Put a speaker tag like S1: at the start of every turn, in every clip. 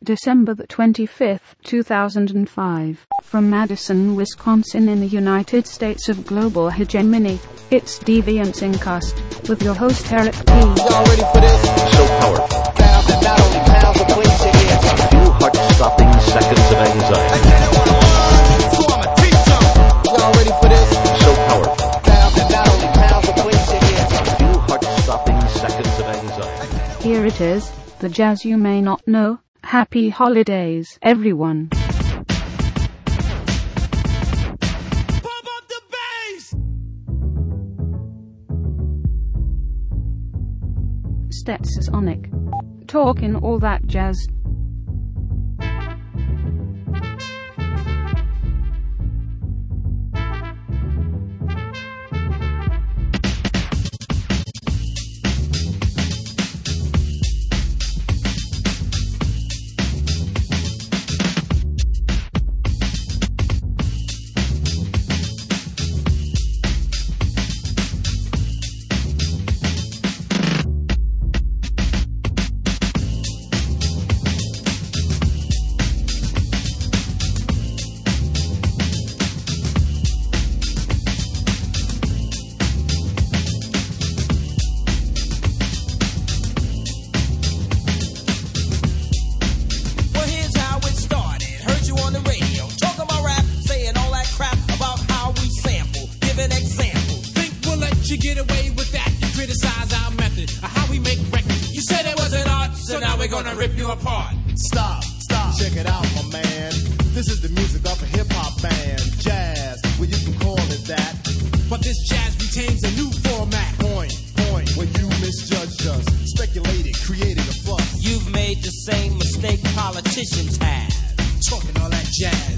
S1: December the 25th, 2005. From Madison, Wisconsin in the United States of global hegemony, it's Deviants Incast, with your host Eric P.
S2: Y'all ready for this?
S3: So powerful.
S2: Sound that not only pounds but bleeds your ears.
S3: A few heart-stopping seconds of anxiety.
S2: I said it 101, so I'ma teach them. Y'all ready for this?
S3: So powerful.
S2: Sound that not only pounds but bleeds your ears.
S3: A few heart-stopping seconds of anxiety.
S1: Here it is, the jazz you may not know. Happy holidays, everyone.
S2: Pump up the bass!
S1: Stetsasonic. Talking all that jazz.
S2: Well, here's how it started. Heard you on the radio, talking about rap, saying all that crap about how we sample, giving examples.
S4: Think we'll let you get away with that? You criticize our method of how we make records. You said it wasn't art, so now we're gonna rip you apart.
S5: Stop, check it out, my man. This is the music of a hip-hop band. Jazz, well you can call it that.
S4: But this jazz retains a new format.
S5: Point, where you misjudged us. Speculated, created a fuss.
S2: You've made the same mistake politicians have.
S4: Talking all that jazz.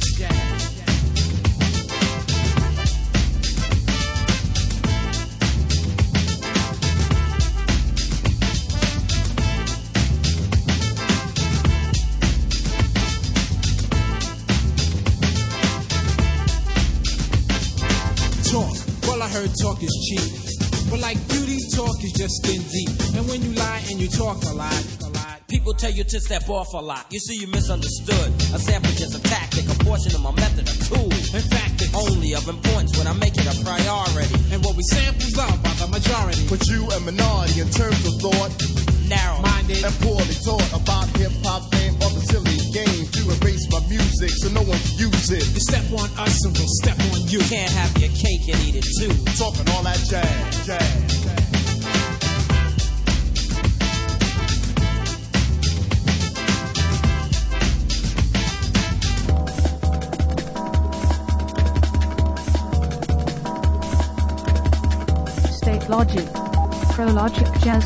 S4: Talk, well I heard talk is cheap. But like beauty, talk is just skin deep. And when you lie and you talk a lot.
S2: People tell you to step off a lot. You see, you misunderstood. A sample just a tactic, a portion of my method, a tool.
S4: In fact, it's
S2: Only of importance when I make it a priority.
S4: and what we sample's loved by the majority.
S5: But you a minority in terms of thought
S2: Narrow.
S4: Minded,
S5: and poorly taught about hip-hop fame of the silly game to erase my music so no one can use it.
S4: you step on us and we'll step on you.
S2: Can't have your cake and eat it too.
S5: Talking all that jazz.
S1: State Logic. Prologic Jazz.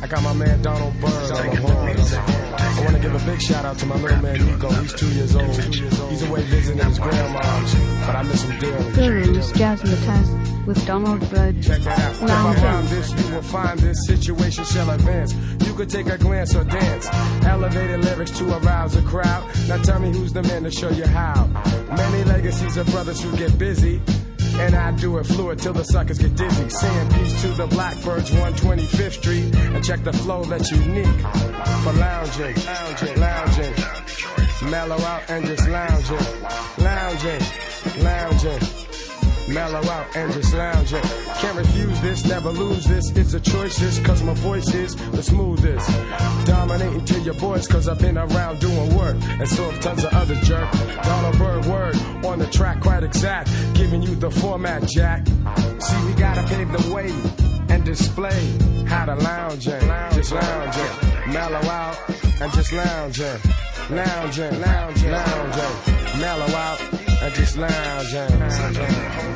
S6: got my man Donald Byrd on the horns. I want to give a big shout out to my little man Nico. He's 2 years old. He's away visiting his grandma's, but I miss him dearly.
S1: Guru's Jazzmatazz with Donald Byrd.
S6: Check that out. If
S1: Lounge.
S6: around this, you will find this situation shall advance. You could take a glance or dance. Elevated lyrics to arouse a crowd. Now tell me who's the man to show you how. Many legacies of brothers who get busy. And I do it fluid till the suckers get dizzy. Saying peace to the Blackbirds, 125th Street. And check the flow that's unique for lounging, lounging, lounging. Mellow out and just lounging, lounging, lounging. Mellow out and just lounging. Can't refuse this, never lose this. It's a choice, this, cause my voice is the smoothest. Dominating to your boys, cause I've been around doing work. And so have tons of other jerk. Donald Byrd word on the track, quite exact. Giving you the format, Jack. See, we gotta pave the way and display how to lounging, just lounging. Mellow out and just lounging. Lounging, lounging, lounging. Mellow out and just lounging, lounging.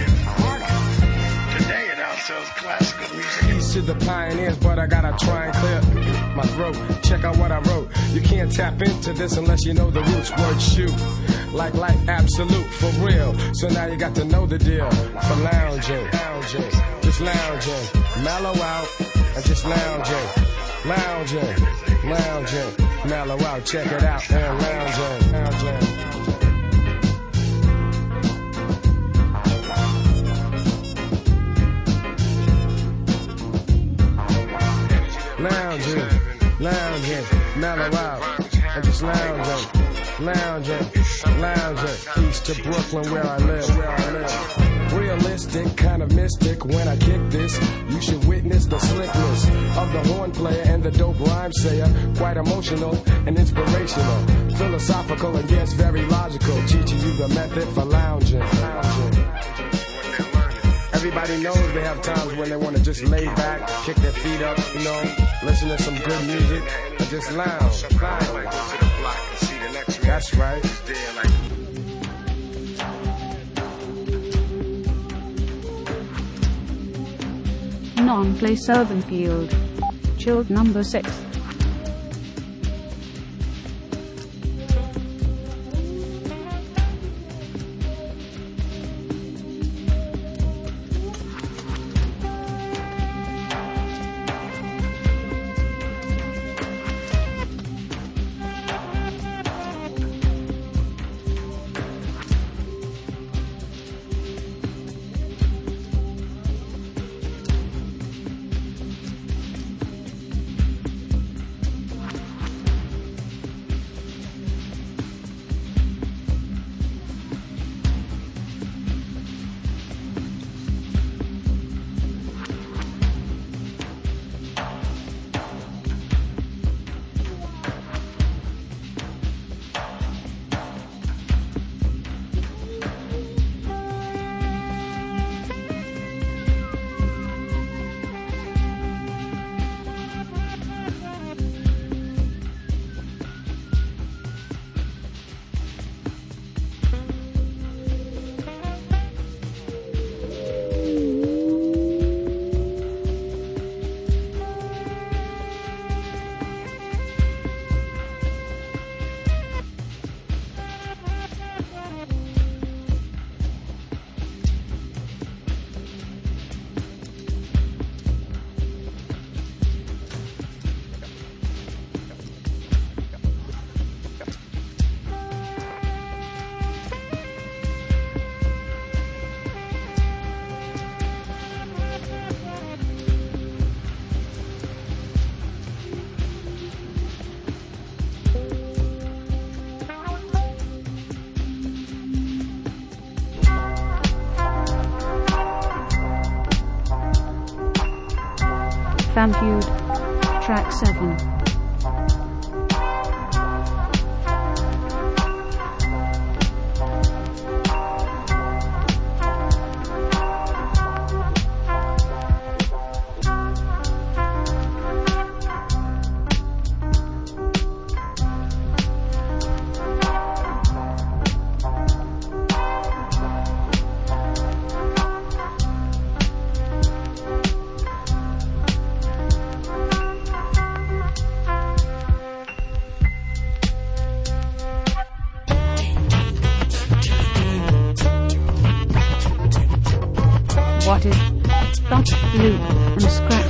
S7: Today it outsells classical music.
S6: Peace to the pioneers, but I gotta try and clear my throat. Check out what I wrote. You can't tap into this unless you know the roots. Word shoot. Like life, absolute, for real. So now you got to know the deal. For lounging, lounging, just lounging. Mellow out and just lounging. Lounging, lounging. Mellow out, check it out. And lounging, lounging. Lounging, lounging, mellow out, and just lounging, lounging, lounging. East to Brooklyn where I live, Realistic, kind of mystic when I kick this. You should witness the slickness of the horn player and the dope rhyme sayer. Quite emotional and inspirational, philosophical and yes, very logical. Teaching you the method for lounging, lounging. Everybody knows they have times when they want to just lay back, kick their feet up, you know, listen to some good music, and just lounge. That's right.
S1: Non-play Servanfield. Chilled number 6. Famfeud. Track 7. What is stop, loop, and scratch?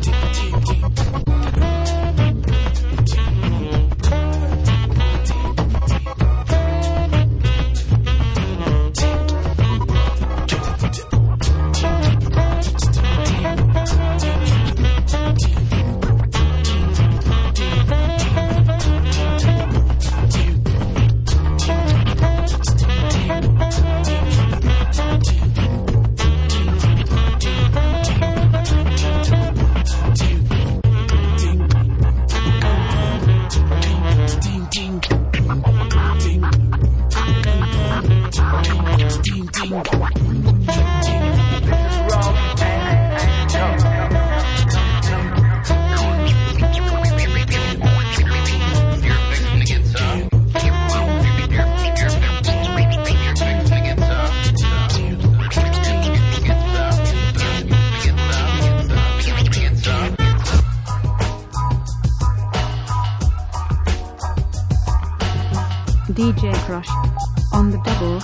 S1: DJ Crush on the double.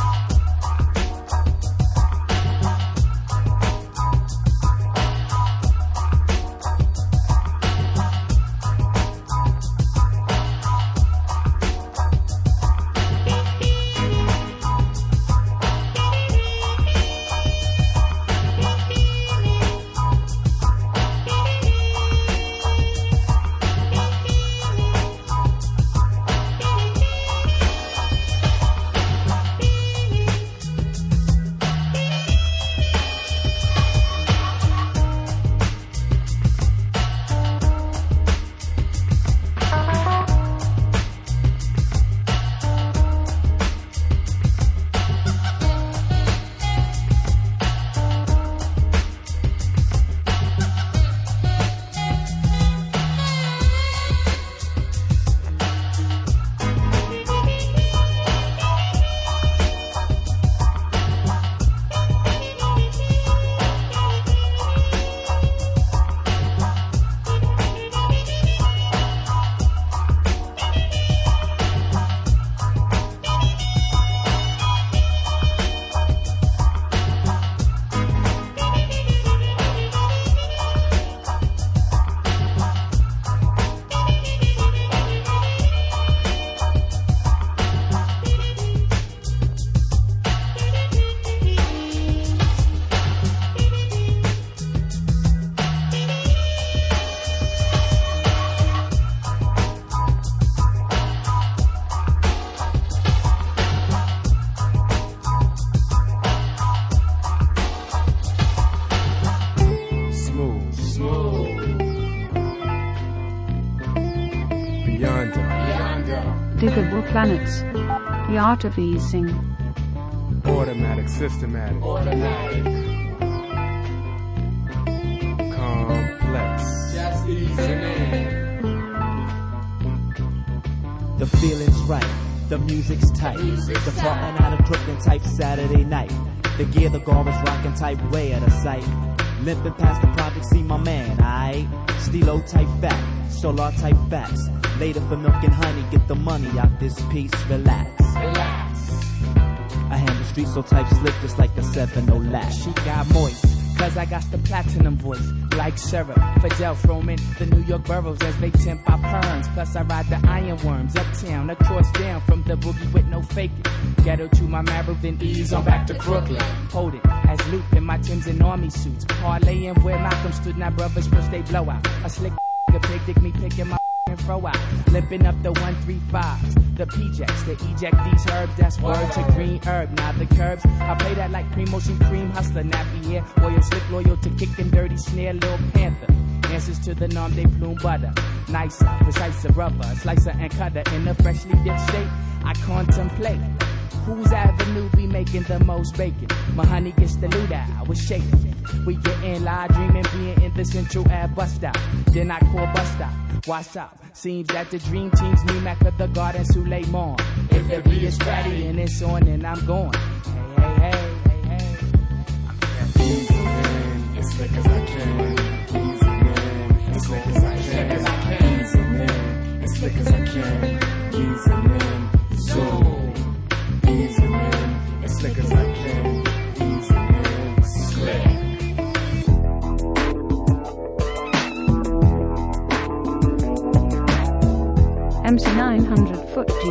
S1: Diggable planets. The art of easing.
S6: Automatic, systematic. Complex.
S4: Just easing in.
S8: The feeling's right, the music's tight. The farting out of crooked type Saturday night. The gear, the garbage rockin' type way of the sight. Limping past the project, see my man, aight? Stilo type fat, solar type facts. Later for milk and honey, get the money out this piece, relax. I handle street so type slick just like the 7-0 lat.
S9: She got moist, cause I got the platinum voice. Like Sheriff, Fidel Froman, the New York boroughs as they temp our perms. Plus I ride the ironworms, uptown, across down from the boogie with no faking. Ghetto to my marrow, then ease on back to Brooklyn. Hold it, as Luke in my Timbs and army suits. Parlaying where Malcolm stood, now brothers first they blow out. A slick pig dig me picking my and throw out. Limping up the 135s, the PJs, the eject these herbs, that's word to green herb. Now the curbs, I play that like Primo Supreme Hustler, nappy hair, oil slick, loyal to kicking dirty snare, Lil Panther. Answers to the nom de plume butter. Nicer, precise rubber, slicer and cutter in a freshly dipped state. I contemplate whose avenue be making the most bacon. My honey gets the loot out, I was shaking. We getting live, dreaming, being in the Central Ave bus stop. Then I call bus stop. What's up? Seems that the dream team's me, Mac of the Garden, Suleiman. If the beat is fatty and it's on, then I'm gone. Hey, hey, hey, hey, hey.
S6: Easy man, as slick as I can. Easy man, as slick as I can. Easy man, as slick as I can. Easy man, zoom. Easy man, as slick as I can. Easy man, slick.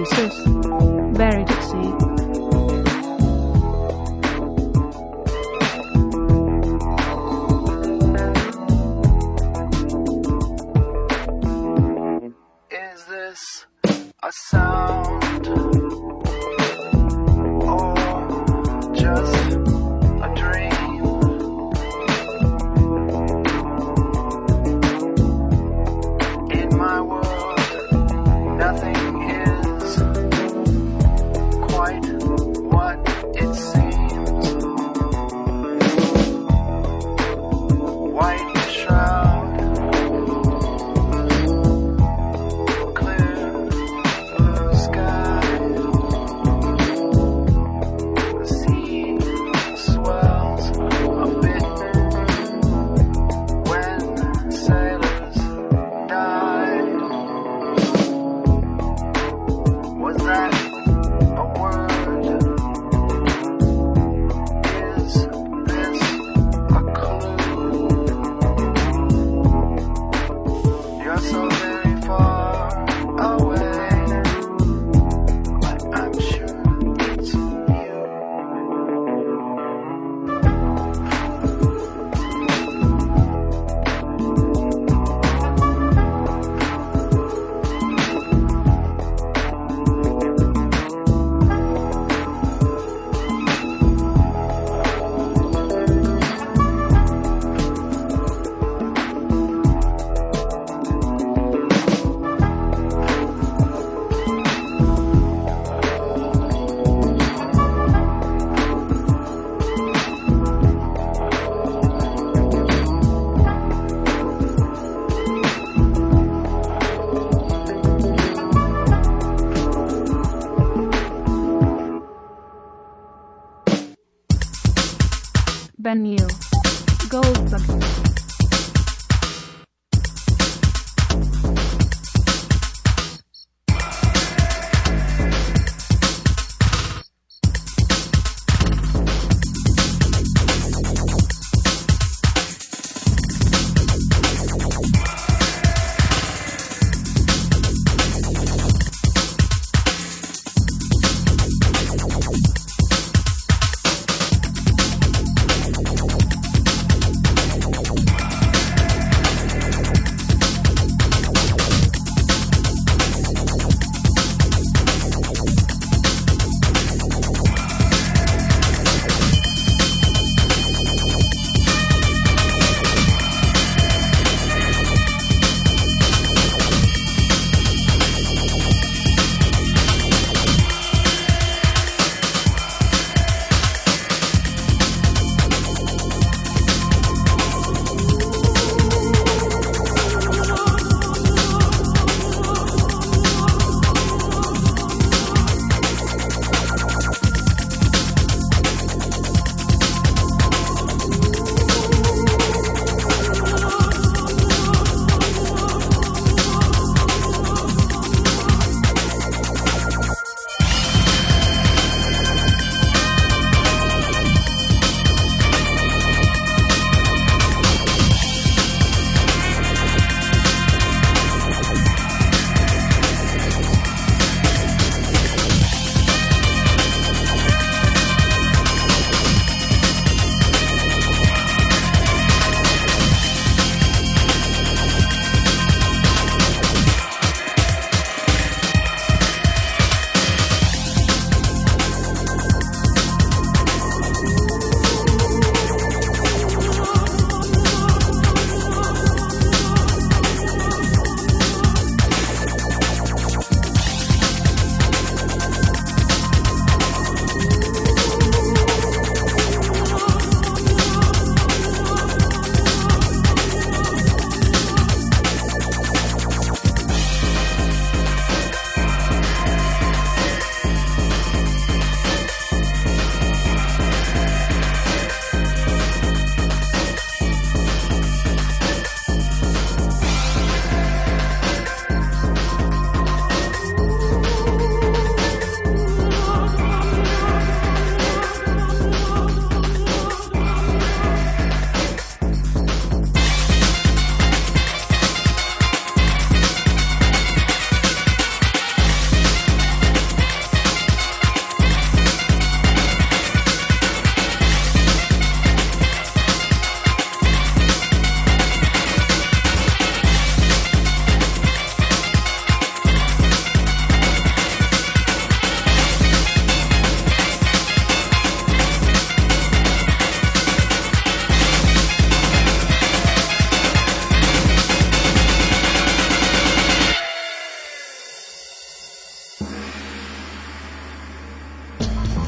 S1: Oasis, Buried at Sea.
S7: Is this a sound or just a dream? In my world, nothing is quite what it seems. White shroud, clear blue sky. The sea swells a bit when sailors die. Was that a word? Is this a clue? You're so very far away, but I'm sure it's you.
S1: Ben Yu, Goldbug.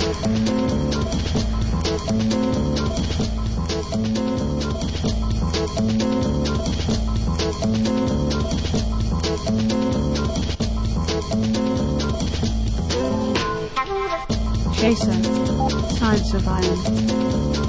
S1: Chaser, Sides of Iron.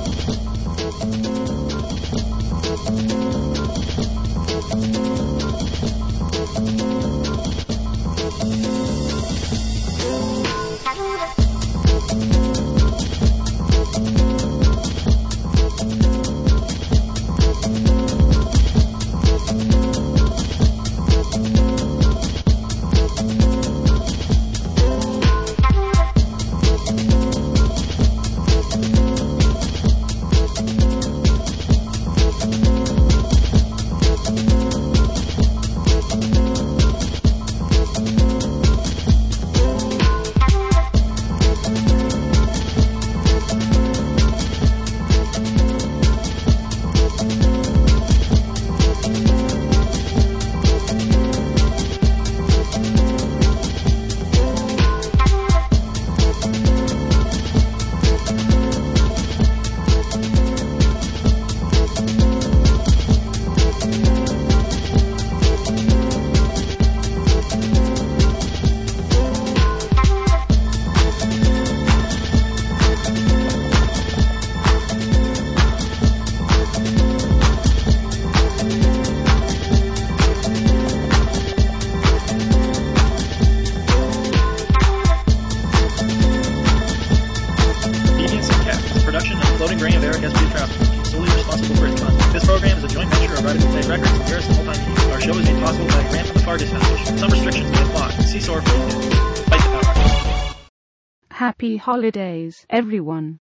S10: Floating Grain of Eric S. P. Travis, solely responsible for its content. This program is a joint venture of Radical Play Records and Garrison Multimedia. Our show is made possible by a grant from the Fargus Foundation. Some restrictions may apply. See SOAR for details. Fight the power.
S1: Happy holidays, everyone.